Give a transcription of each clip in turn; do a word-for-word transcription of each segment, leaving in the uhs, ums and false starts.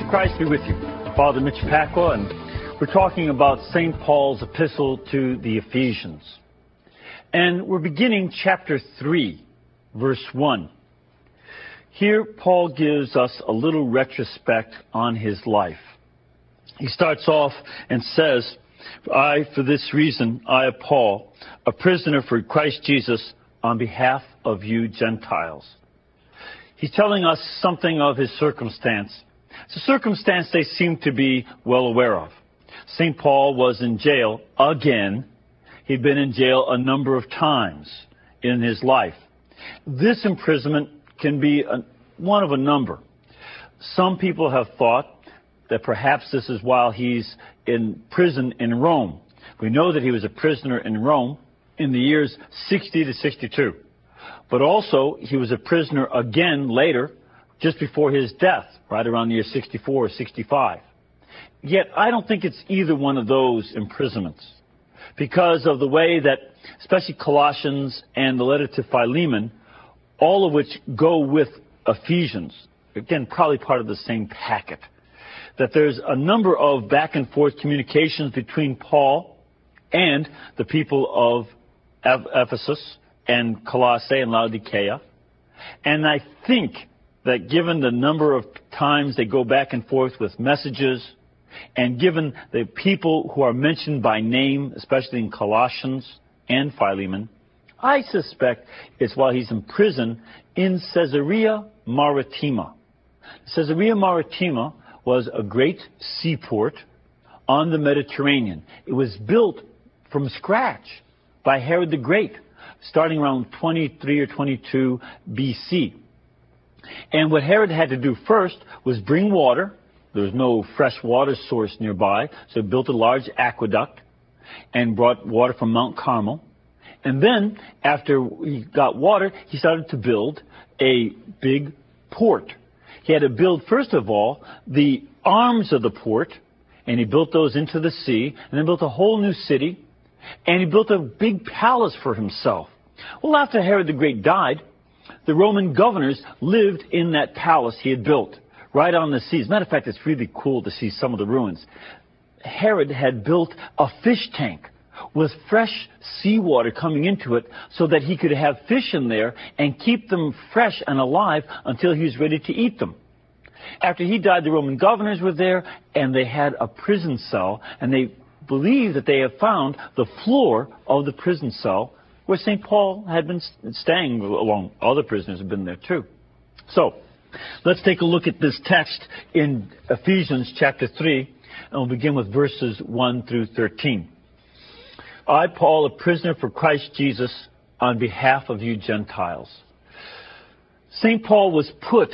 Christ be with you. Father Mitch Pacwa, and we're talking about Saint Paul's epistle to the Ephesians. And we're beginning chapter three, verse one. Here, Paul gives us a little retrospect on his life. He starts off and says, I, for this reason, I, Paul, a prisoner for Christ Jesus, on behalf of you Gentiles. He's telling us something of his circumstance. It's a circumstance they seem to be well aware of. Saint Paul was in jail again. He'd been in jail a number of times in his life. This imprisonment can be a, one of a number. Some people have thought that perhaps this is while he's in prison in Rome. We know that he was a prisoner in Rome in the years sixty to sixty-two. But also, he was a prisoner again later, just before his death, right around the year sixty-four or sixty-five. Yet, I don't think it's either one of those imprisonments, because of the way that, especially Colossians and the letter to Philemon, all of which go with Ephesians, again, probably part of the same packet, that there's a number of back and forth communications between Paul and the people of Ephesus and Colossae and Laodicea. And I think that given the number of times they go back and forth with messages, and given the people who are mentioned by name, especially in Colossians and Philemon, I suspect it's while he's in prison in Caesarea Maritima. Caesarea Maritima was a great seaport on the Mediterranean. It was built from scratch by Herod the Great, starting around twenty-three or twenty-two B C. And what Herod had to do first was bring water. There was no fresh water source nearby, so he built a large aqueduct and brought water from Mount Carmel. And then, after he got water, he started to build a big port. He had to build, first of all, the arms of the port, and he built those into the sea, and then built a whole new city, and he built a big palace for himself. Well, after Herod the Great died, the Roman governors lived in that palace he had built, right on the sea. As a matter of fact, it's really cool to see some of the ruins. Herod had built a fish tank with fresh seawater coming into it so that he could have fish in there and keep them fresh and alive until he was ready to eat them. After he died, the Roman governors were there, and they had a prison cell, and they believe that they have found the floor of the prison cell where Saint Paul had been staying, along other prisoners have been there too. So, let's take a look at this text in Ephesians chapter three, and we'll begin with verses one through thirteen. I, Paul, a prisoner for Christ Jesus, on behalf of you Gentiles. Saint Paul was put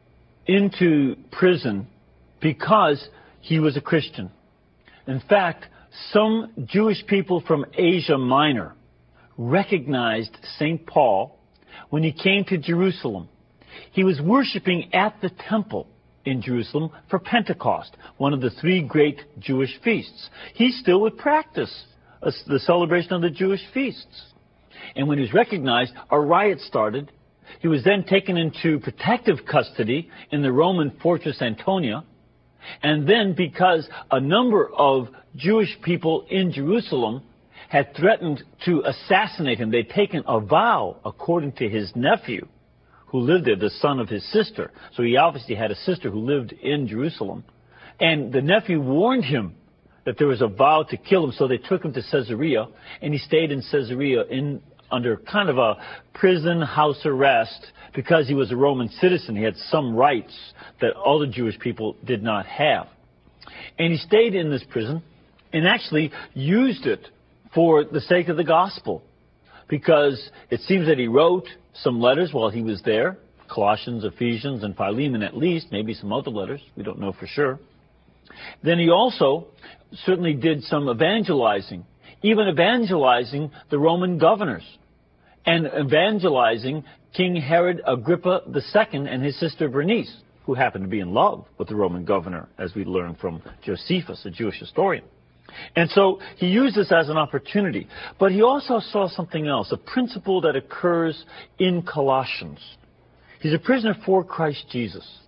into prison because he was a Christian. In fact, some Jewish people from Asia Minor recognized Saint Paul when he came to Jerusalem. He was worshiping at the temple in Jerusalem for Pentecost, one of the three great Jewish feasts. He still would practice the celebration of the Jewish feasts. And when he was recognized, a riot started. He was then taken into protective custody in the Roman fortress Antonia. And then, because a number of Jewish people in Jerusalem had threatened to assassinate him, they'd taken a vow, according to his nephew, who lived there, the son of his sister. So he obviously had a sister who lived in Jerusalem. And the nephew warned him that there was a vow to kill him, so they took him to Caesarea, and he stayed in Caesarea in under kind of a prison house arrest because he was a Roman citizen. He had some rights that other Jewish people did not have. And he stayed in this prison and actually used it for the sake of the gospel, because it seems that he wrote some letters while he was there, Colossians, Ephesians, and Philemon at least, maybe some other letters, we don't know for sure. Then he also certainly did some evangelizing, even evangelizing the Roman governors, and evangelizing King Herod Agrippa the Second and his sister Bernice, who happened to be in love with the Roman governor, as we learn from Josephus, a Jewish historian. And so he used this as an opportunity. But he also saw something else, a principle that occurs in Colossians. He's a prisoner for Christ Jesus.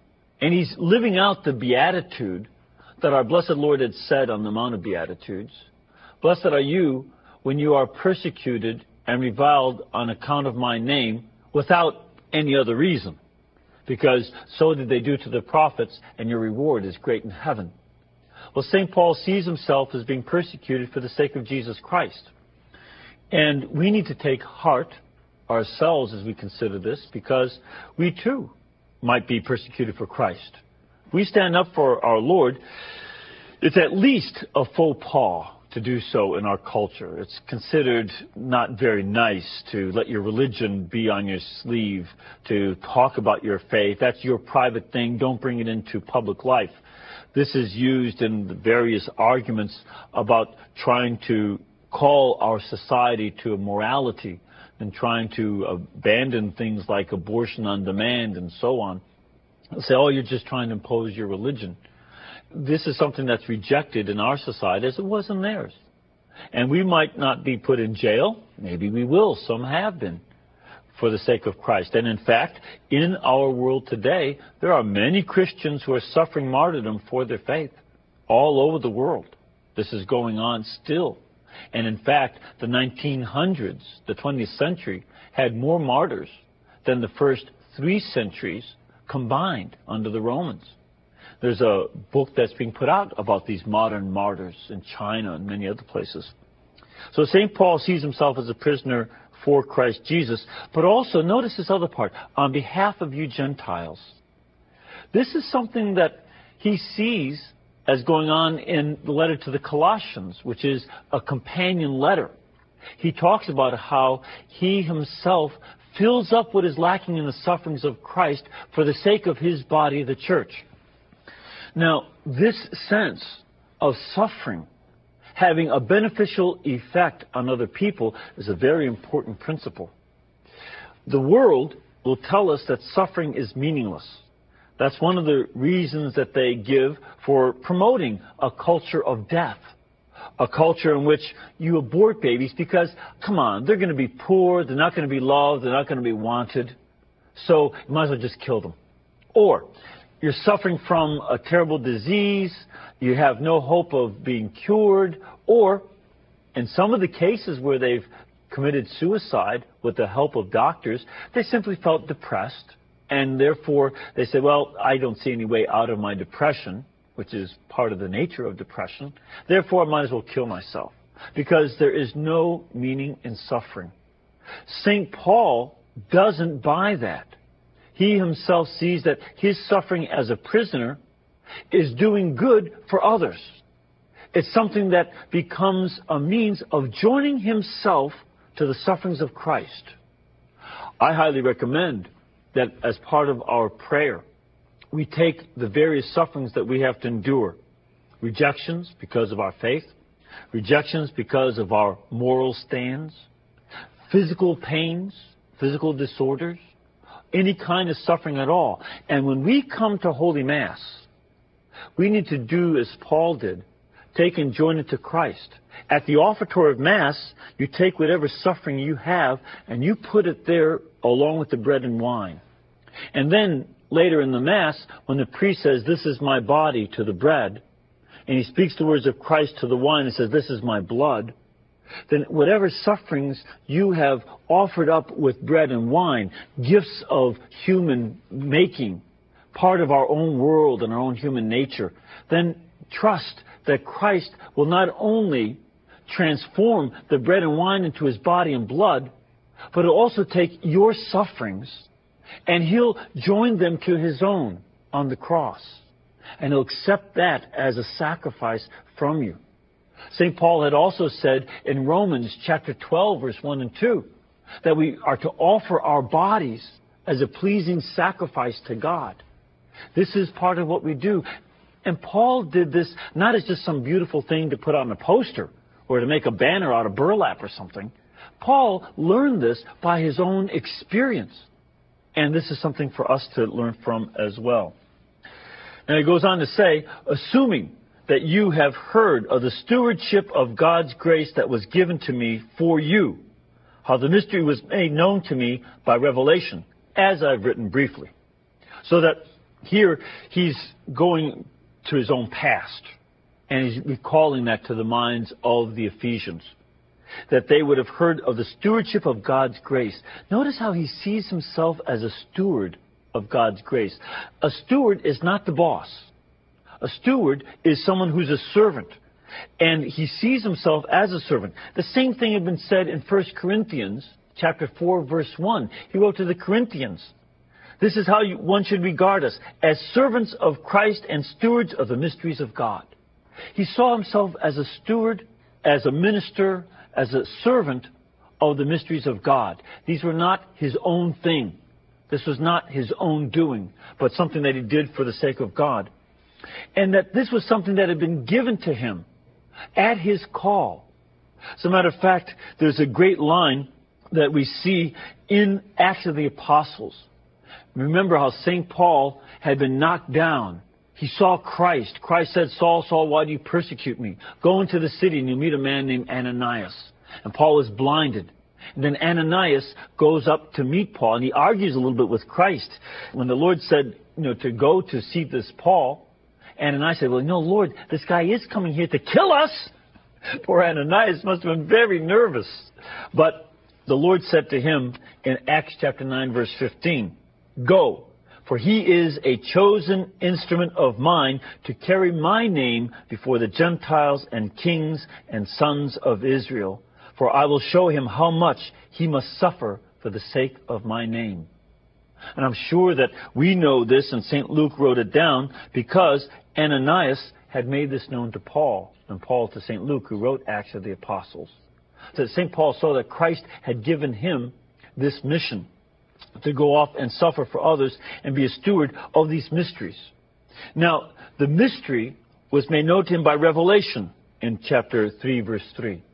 And he's living out the beatitude that our blessed Lord had said on the Mount of Beatitudes. Blessed are you when you are persecuted and reviled on account of my name without any other reason. Because so did they do to the prophets, and your reward is great in heaven. Well, Saint Paul sees himself as being persecuted for the sake of Jesus Christ. And we need to take heart ourselves as we consider this, because we too might be persecuted for Christ. If we stand up for our Lord, it's at least a faux pas to do so in our culture. It's considered not very nice to let your religion be on your sleeve, to talk about your faith. That's your private thing. Don't bring it into public life. This is used in the various arguments about trying to call our society to a morality and trying to abandon things like abortion on demand and so on. They'll say, oh, you're just trying to impose your religion. This is something that's rejected in our society as it was in theirs. And we might not be put in jail. Maybe we will. Some have been for the sake of Christ. And in fact, in our world today, there are many Christians who are suffering martyrdom for their faith all over the world. This is going on still. And in fact, the nineteen hundreds, the twentieth century, had more martyrs than the first three centuries combined under the Romans. There's a book that's being put out about these modern martyrs in China and many other places. So Saint Paul sees himself as a prisoner for Christ Jesus, but also, notice this other part, on behalf of you Gentiles. This is something that he sees as going on in the letter to the Colossians, which is a companion letter. He talks about how he himself fills up what is lacking in the sufferings of Christ for the sake of his body, the church. Now, this sense of suffering having a beneficial effect on other people is a very important principle. The world will tell us that suffering is meaningless. That's one of the reasons that they give for promoting a culture of death, a culture in which you abort babies because, come on, they're going to be poor, they're not going to be loved, they're not going to be wanted, so you might as well just kill them. Or you're suffering from a terrible disease, you have no hope of being cured, or in some of the cases where they've committed suicide with the help of doctors, they simply felt depressed, and therefore they said, well, I don't see any way out of my depression, which is part of the nature of depression, therefore I might as well kill myself, because there is no meaning in suffering. Saint Paul doesn't buy that. He himself sees that his suffering as a prisoner is doing good for others. It's something that becomes a means of joining himself to the sufferings of Christ. I highly recommend that as part of our prayer, we take the various sufferings that we have to endure. Rejections because of our faith, rejections because of our moral stands, physical pains, physical disorders, any kind of suffering at all. And when we come to Holy Mass, we need to do as Paul did, take and join it to Christ. At the offertory of Mass, you take whatever suffering you have and you put it there along with the bread and wine. And then later in the Mass, when the priest says, this is my body to the bread, and he speaks the words of Christ to the wine and says, this is my blood, then whatever sufferings you have offered up with bread and wine, gifts of human making, part of our own world and our own human nature, then trust that Christ will not only transform the bread and wine into his body and blood, but he'll also take your sufferings and he'll join them to his own on the cross. And he'll accept that as a sacrifice from you. Saint Paul had also said in Romans chapter twelve, verse one and two, that we are to offer our bodies as a pleasing sacrifice to God. This is part of what we do. And Paul did this not as just some beautiful thing to put on a poster or to make a banner out of burlap or something. Paul learned this by his own experience. And this is something for us to learn from as well. And he goes on to say, assuming that you have heard of the stewardship of God's grace that was given to me for you, how the mystery was made known to me by revelation, as I've written briefly. So that Here, he's going to his own past, and he's recalling that to the minds of the Ephesians, that they would have heard of the stewardship of God's grace. Notice how he sees himself as a steward of God's grace. A steward is not the boss. A steward is someone who's a servant, and he sees himself as a servant. The same thing had been said in First Corinthians chapter four, verse one. He wrote to the Corinthians, "This is how you, one should regard us, as servants of Christ and stewards of the mysteries of God." He saw himself as a steward, as a minister, as a servant of the mysteries of God. These were not his own thing. This was not his own doing, but something that he did for the sake of God. And that this was something that had been given to him at his call. As a matter of fact, there's a great line that we see in Acts of the Apostles. Remember how Saint Paul had been knocked down. He saw Christ. Christ said, "Saul, Saul, why do you persecute me? Go into the city and you'll meet a man named Ananias." And Paul is blinded. And then Ananias goes up to meet Paul, and he argues a little bit with Christ. When the Lord said, you know, to go to see this Paul, Ananias said, "Well, no, Lord, this guy is coming here to kill us." Poor Ananias must have been very nervous. But the Lord said to him in Acts chapter nine, verse fifteen, "Go, for he is a chosen instrument of mine to carry my name before the Gentiles and kings and sons of Israel. For I will show him how much he must suffer for the sake of my name." And I'm sure that we know this, and Saint Luke wrote it down, because Ananias had made this known to Paul, and Paul to Saint Luke, who wrote Acts of the Apostles. So Saint Paul saw that Christ had given him this mission to go off and suffer for others and be a steward of these mysteries. Now, the mystery was made known to him by revelation in chapter three, verse three.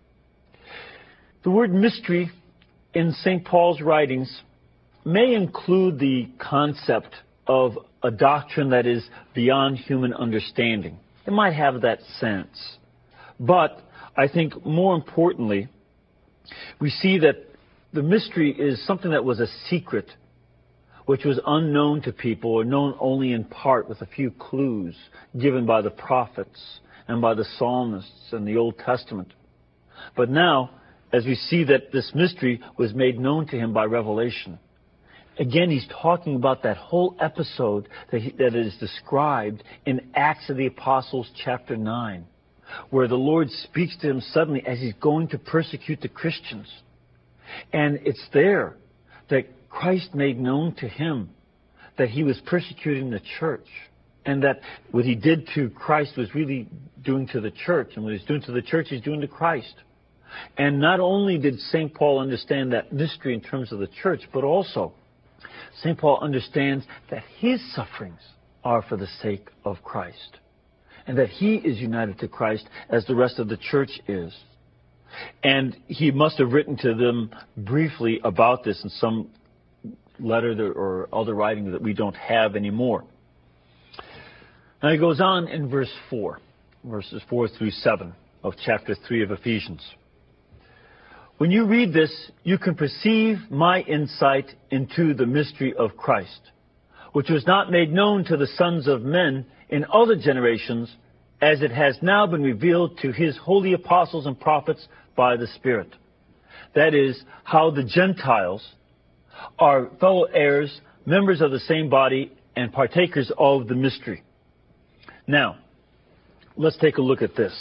The word mystery in Saint Paul's writings may include the concept of a doctrine that is beyond human understanding. It might have that sense. But I think more importantly, we see that the mystery is something that was a secret, which was unknown to people, or known only in part with a few clues given by the prophets and by the psalmists in the Old Testament. But now, as we see that this mystery was made known to him by revelation, again, he's talking about that whole episode that, he, that is described in Acts of the Apostles chapter nine, where the Lord speaks to him suddenly as he's going to persecute the Christians. And it's there that Christ made known to him that he was persecuting the church, and that what he did to Christ was really doing to the church, and what he's doing to the church, he's doing to Christ. And not only did Saint Paul understand that mystery in terms of the church, but also Saint Paul understands that his sufferings are for the sake of Christ, and that he is united to Christ as the rest of the church is. And he must have written to them briefly about this in some letter or other writing that we don't have anymore. Now he goes on in verse four, verses four through seven of chapter three of Ephesians. "When you read this, you can perceive my insight into the mystery of Christ, which was not made known to the sons of men in other generations, as it has now been revealed to his holy apostles and prophets by the Spirit. That is, how the Gentiles are fellow heirs, members of the same body, and partakers of the mystery." Now, let's take a look at this.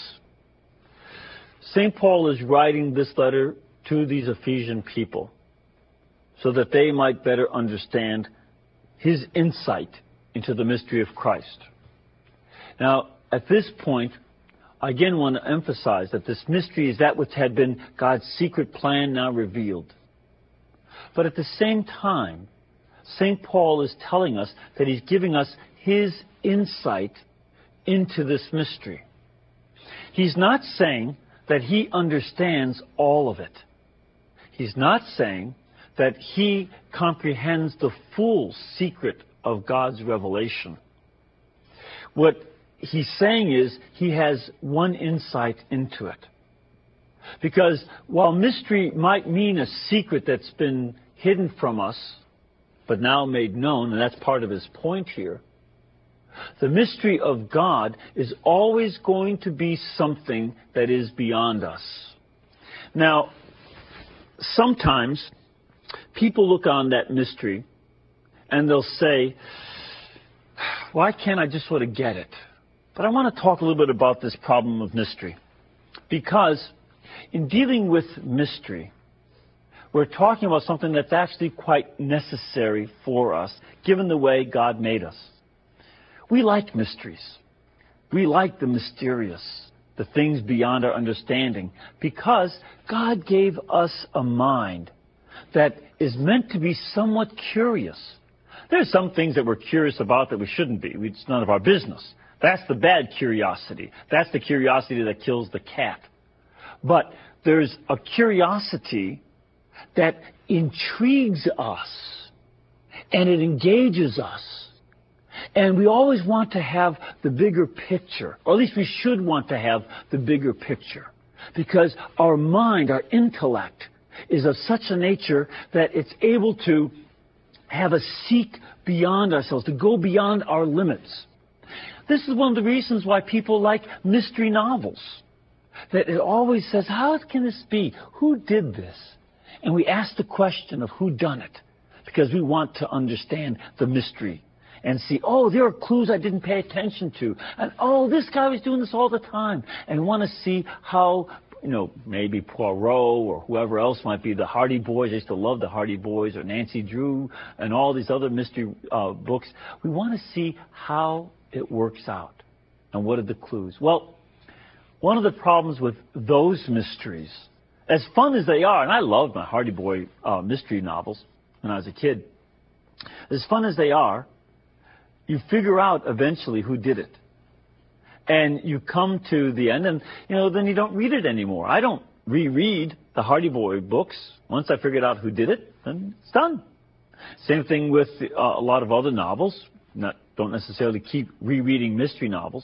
Saint Paul is writing this letter to these Ephesian people so that they might better understand his insight into the mystery of Christ. Now, at this point, I again want to emphasize that this mystery is that which had been God's secret plan now revealed. But at the same time, Saint Paul is telling us that he's giving us his insight into this mystery. He's not saying that he understands all of it. He's not saying that he comprehends the full secret of God's revelation. What he's saying is he has one insight into it. Because while mystery might mean a secret that's been hidden from us, but now made known, and that's part of his point here, The mystery of God is always going to be something that is beyond us. Now, sometimes people look on that mystery and they'll say, why can't I just sort of get it? But I want to talk a little bit about this problem of mystery. Because in dealing with mystery, we're talking about something that's actually quite necessary for us, given the way God made us. We like mysteries. We like the mysterious, the things beyond our understanding, because God gave us a mind that is meant to be somewhat curious. There's some things that we're curious about that we shouldn't be. It's none of our business. That's the bad curiosity. That's the curiosity that kills the cat. But there's a curiosity that intrigues us, and it engages us. And we always want to have the bigger picture, or at least we should want to have the bigger picture, because our mind, our intellect, is of such a nature that it's able to have us seek beyond ourselves, to go beyond our limits. This is one of the reasons why people like mystery novels. That it always says, how can this be? Who did this? And we ask the question of who done it, because we want to understand the mystery and see, oh, there are clues I didn't pay attention to. And, oh, this guy was doing this all the time. And we want to see how, you know, maybe Poirot or whoever else might be, the Hardy Boys. I used to love the Hardy Boys, or Nancy Drew and all these other mystery uh, books. We want to see how it works out. And what are the clues? Well, one of the problems with those mysteries, as fun as they are, and I loved my Hardy Boy uh, mystery novels when I was a kid, as fun as they are, you figure out eventually who did it. And you come to the end, and, you know, then you don't read it anymore. I don't reread the Hardy Boy books. Once I figured out who did it, then it's done. Same thing with uh, a lot of other novels. Not, don't necessarily keep rereading mystery novels.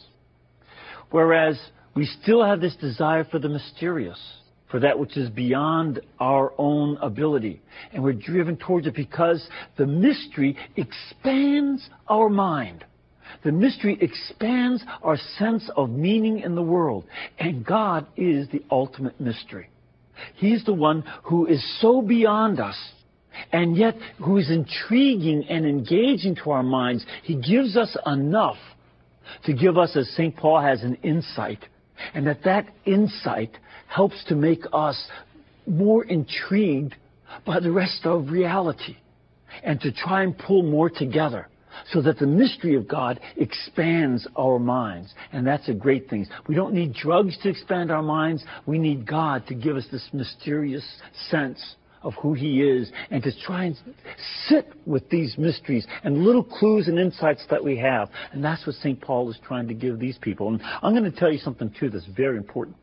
Whereas we still have this desire for the mysterious, for that which is beyond our own ability. And we're driven towards it because the mystery expands our mind. The mystery expands our sense of meaning in the world. And God is the ultimate mystery. He's the one who is so beyond us, and yet who is intriguing and engaging to our minds. He gives us enough to give us, as Saint Paul has, an insight. And that that insight helps to make us more intrigued by the rest of reality, and to try and pull more together, so that the mystery of God expands our minds. And that's a great thing. We don't need drugs to expand our minds. We need God to give us this mysterious sense of who He is, and to try and sit with these mysteries and little clues and insights that we have. And that's what Saint Paul is trying to give these people. And I'm going to tell you something, too, that's very important.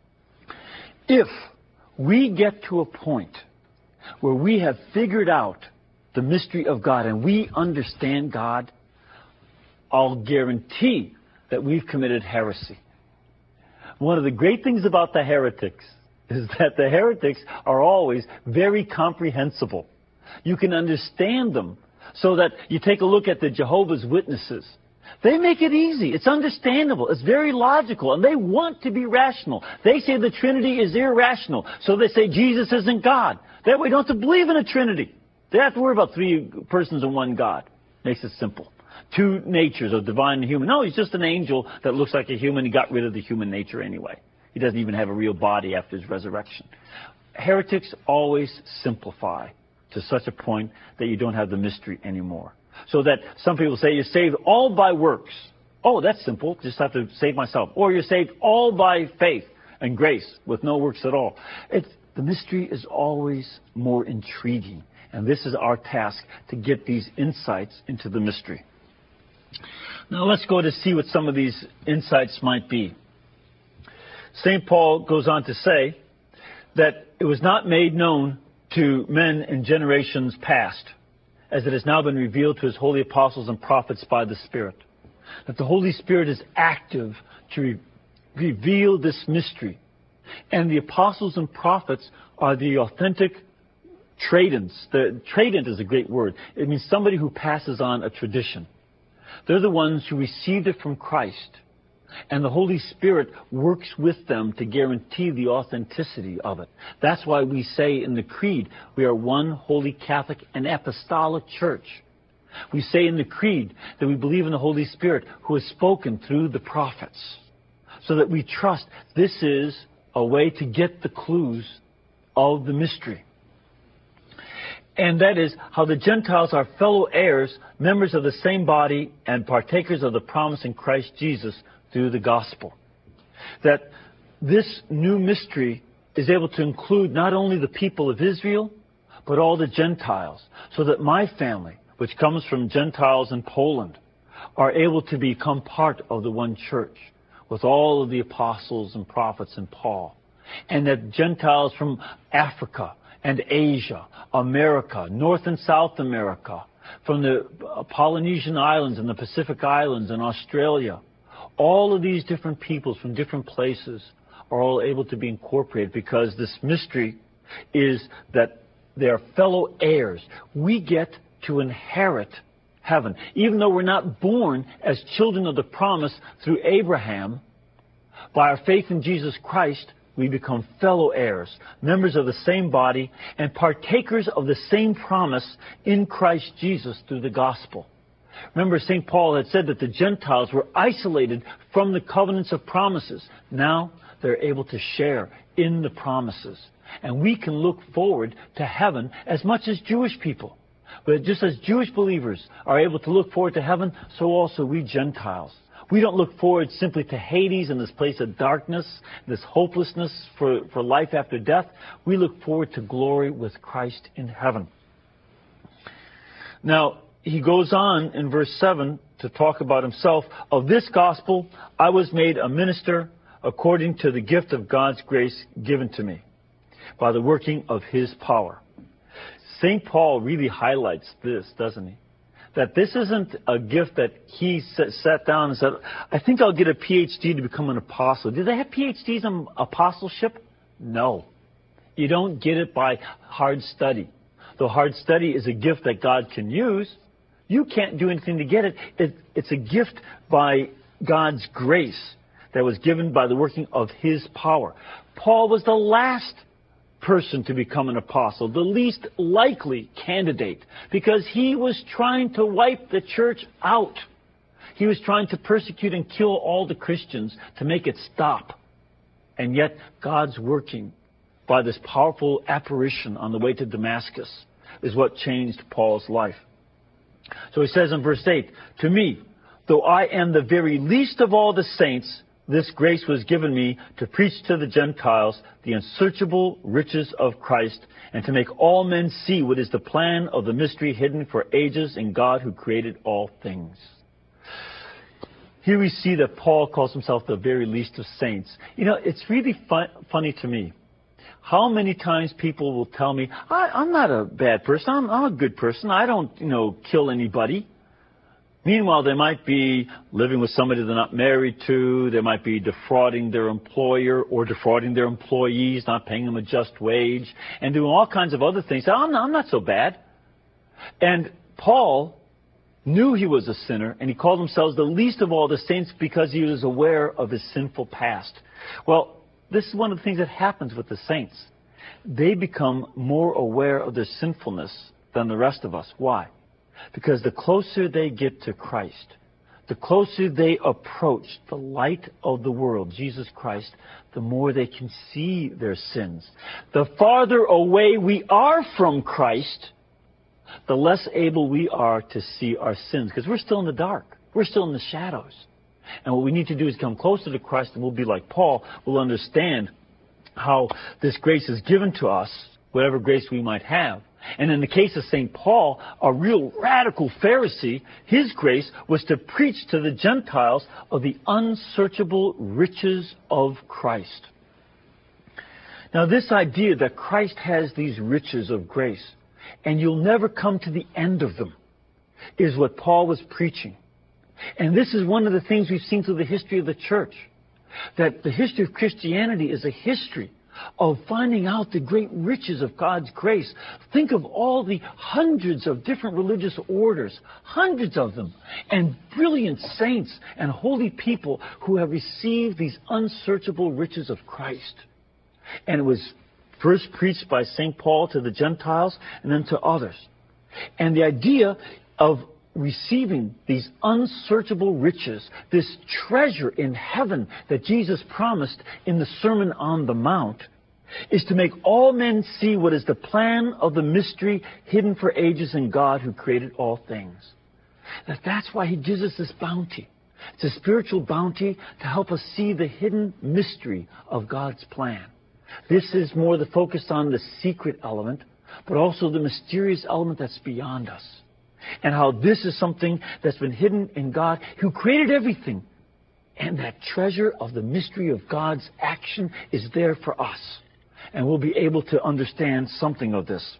If we get to a point where we have figured out the mystery of God and we understand God, I'll guarantee that we've committed heresy. One of the great things about the heretics is that the heretics are always very comprehensible. You can understand them, so that you take a look at the Jehovah's Witnesses. They make it easy. It's understandable. It's very logical. And they want to be rational. They say the Trinity is irrational. So they say Jesus isn't God. That way you don't have to believe in a Trinity. They don't have to worry about three persons and one God. Makes it simple. Two natures of divine and human. No, he's just an angel that looks like a human. He got rid of the human nature anyway. He doesn't even have a real body after his resurrection. Heretics always simplify to such a point that you don't have the mystery anymore. So that some people say you're saved all by works. Oh, that's simple. Just have to save myself. Or you're saved all by faith and grace with no works at all. It's, the mystery is always more intriguing. And this is our task, to get these insights into the mystery. Now let's go to see what some of these insights might be. Saint Paul goes on to say that it was not made known to men in generations past, as it has now been revealed to his holy apostles and prophets by the Spirit. That the Holy Spirit is active to re- reveal this mystery. And the apostles and prophets are the authentic tradents. The tradent is a great word. It means somebody who passes on a tradition. They're the ones who received it from Christ. And the Holy Spirit works with them to guarantee the authenticity of it. That's why we say in the Creed, we are one holy Catholic and apostolic church. We say in the Creed that we believe in the Holy Spirit who has spoken through the prophets. So that we trust this is a way to get the clues of the mystery. And that is how the Gentiles are fellow heirs, members of the same body, and partakers of the promise in Christ Jesus through the gospel. That this new mystery is able to include not only the people of Israel, but all the Gentiles. So that my family, which comes from Gentiles in Poland, are able to become part of the one church with all of the apostles and prophets and Paul. And that Gentiles from Africa and Asia, America, North and South America, from the Polynesian Islands and the Pacific Islands and Australia, all of these different peoples from different places are all able to be incorporated because this mystery is that they are fellow heirs. We get to inherit heaven. Even though we're not born as children of the promise through Abraham, by our faith in Jesus Christ, we become fellow heirs, members of the same body, and partakers of the same promise in Christ Jesus through the gospel. Remember, Saint Paul had said that the Gentiles were isolated from the covenants of promises. Now they're able to share in the promises. And we can look forward to heaven as much as Jewish people. But just as Jewish believers are able to look forward to heaven, so also we Gentiles. We don't look forward simply to Hades and this place of darkness, this hopelessness for, for life after death. We look forward to glory with Christ in heaven. Now, he goes on in verse seven to talk about himself. Of this gospel, I was made a minister according to the gift of God's grace given to me by the working of his power. Saint Paul really highlights this, doesn't he? That this isn't a gift that he sat down and said, I think I'll get a P H D to become an apostle. Do they have P H Ds in apostleship? No. You don't get it by hard study. Though hard study is a gift that God can use, you can't do anything to get it. it. It's a gift by God's grace that was given by the working of his power. Paul was the last person to become an apostle, the least likely candidate, because he was trying to wipe the church out. He was trying to persecute and kill all the Christians to make it stop. And yet God's working by this powerful apparition on the way to Damascus is what changed Paul's life. So he says in verse eight, to me, though I am the very least of all the saints, this grace was given me to preach to the Gentiles the unsearchable riches of Christ and to make all men see what is the plan of the mystery hidden for ages in God who created all things. Here we see that Paul calls himself the very least of saints. You know, it's really fun, funny to me how many times people will tell me, I, I'm not a bad person, I'm, I'm a good person, I don't, you know, kill anybody. Meanwhile, they might be living with somebody they're not married to. They might be defrauding their employer or defrauding their employees, not paying them a just wage, and doing all kinds of other things. I'm not, I'm not so bad. And Paul knew he was a sinner, and he called himself the least of all the saints because he was aware of his sinful past. Well, this is one of the things that happens with the saints. They become more aware of their sinfulness than the rest of us. Why? Because the closer they get to Christ, the closer they approach the light of the world, Jesus Christ, the more they can see their sins. The farther away we are from Christ, the less able we are to see our sins. Because we're still in the dark. We're still in the shadows. And what we need to do is come closer to Christ, and we'll be like Paul. We'll understand how this grace is given to us, whatever grace we might have. And in the case of Saint Paul, a real radical Pharisee, his grace was to preach to the Gentiles of the unsearchable riches of Christ. Now, this idea that Christ has these riches of grace, and you'll never come to the end of them, is what Paul was preaching. And this is one of the things we've seen through the history of the church, that the history of Christianity is a history of finding out the great riches of God's grace. Think of all the hundreds of different religious orders, hundreds of them, and brilliant saints and holy people who have received these unsearchable riches of Christ. And it was first preached by Saint Paul to the Gentiles and then to others. And the idea of receiving these unsearchable riches, this treasure in heaven that Jesus promised in the Sermon on the Mount, is to make all men see what is the plan of the mystery hidden for ages in God who created all things. That that's why he gives us this bounty. It's a spiritual bounty to help us see the hidden mystery of God's plan. This is more the focus on the secret element, but also the mysterious element that's beyond us. And how this is something that's been hidden in God who created everything. And that treasure of the mystery of God's action is there for us. And we'll be able to understand something of this.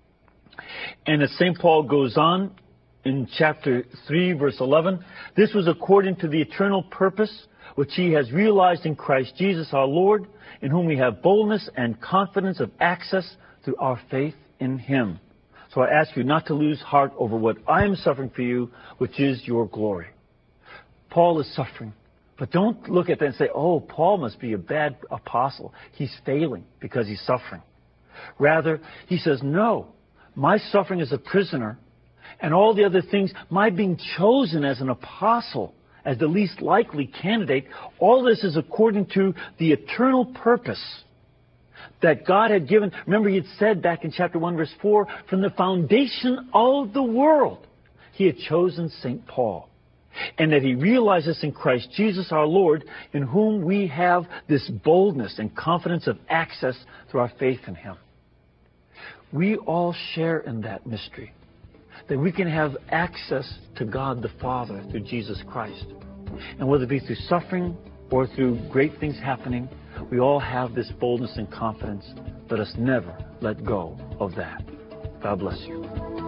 And as Saint Paul goes on in chapter three, verse eleven, this was according to the eternal purpose which he has realized in Christ Jesus our Lord, in whom we have boldness and confidence of access through our faith in him. So I ask you not to lose heart over what I am suffering for you, which is your glory. Paul is suffering. But don't look at that and say, oh, Paul must be a bad apostle. He's failing because he's suffering. Rather, he says, no, my suffering as a prisoner and all the other things, my being chosen as an apostle, as the least likely candidate, all this is according to the eternal purpose that God had given. Remember, he had said back in chapter one, verse four, from the foundation of the world, he had chosen Saint Paul. And that he realizes in Christ Jesus our Lord, in whom we have this boldness and confidence of access through our faith in him. We all share in that mystery, that we can have access to God the Father through Jesus Christ. And whether it be through suffering or through great things happening, we all have this boldness and confidence. Let us never let go of that. God bless you.